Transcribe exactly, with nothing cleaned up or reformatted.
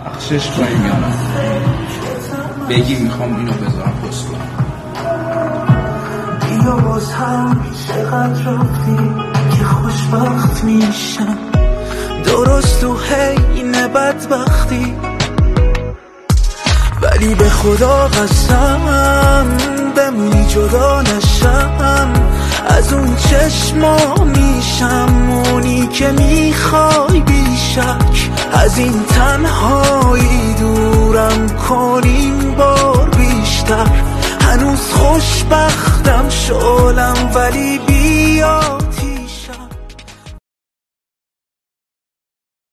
بخشش کنیم یا نه بگی میخوام اینو بذارم پست کنم. بیا باز هم چقدر رفتی که خوشبخت میشم، درست تو حین بدبختی، ولی به خدا قسم بمونی جدا نشم از اون چشما، میشم اونی که میخوای بیشک، از این تنهایی دورم کن.